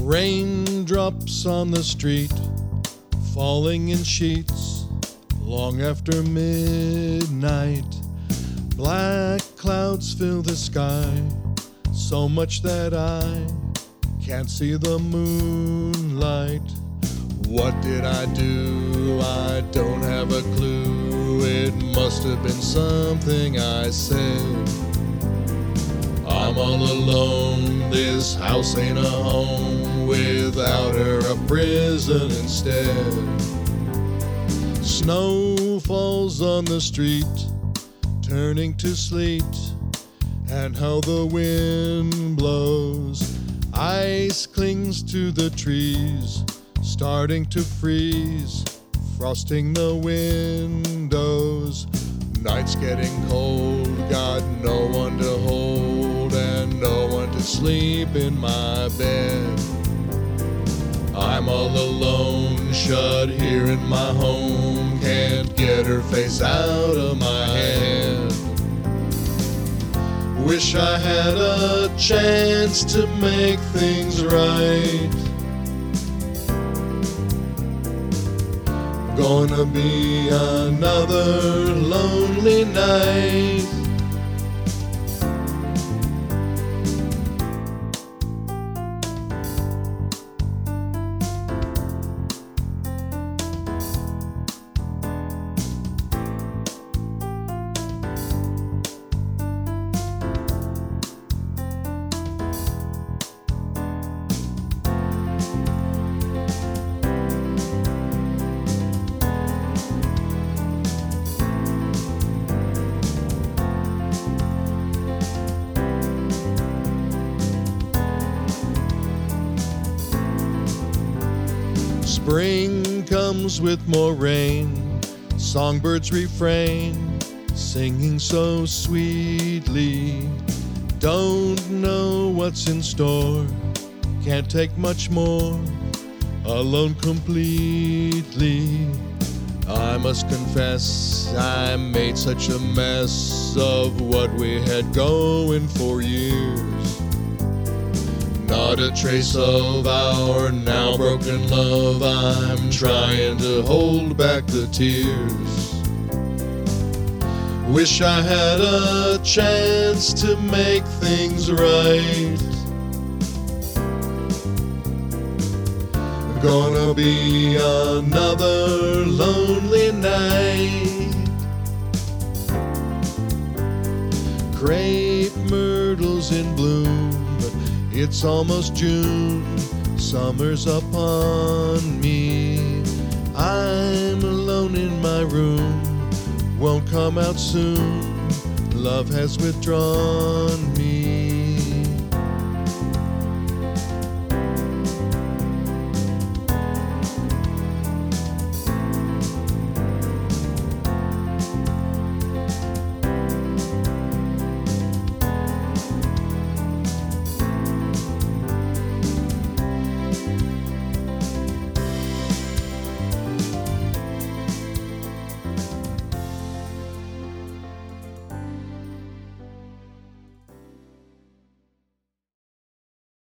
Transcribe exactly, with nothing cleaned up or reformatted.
Raindrops on the street, falling in sheets, long after midnight. Black clouds fill the sky, so much that I can't see the moonlight. What did I do? I don't have a clue. It must have been something I said. I'm all alone, this house ain't a home, without her a prison instead. Snow falls on the street, turning to sleet, and how the wind blows. Ice clings to the trees, starting to freeze, frosting the windows. Night's getting cold, got no one to hold and no one to sleep in my bed. I'm all alone, shut here in my home, can't get her face out of my head. Wish I had a chance to make things right. Gonna be another lonely night. Spring comes with more rain, songbirds refrain, singing so sweetly. Don't know what's in store, can't take much more, alone completely. I must confess I made such a mess of what we had going for years. Not a trace of our now broken love, I'm trying to hold back the tears. Wish I had a chance to make things right. Gonna be another lonely night. Crepe myrtles in bloom, it's almost June, summer's upon me. I'm alone in my room, won't come out soon, love has withdrawn me.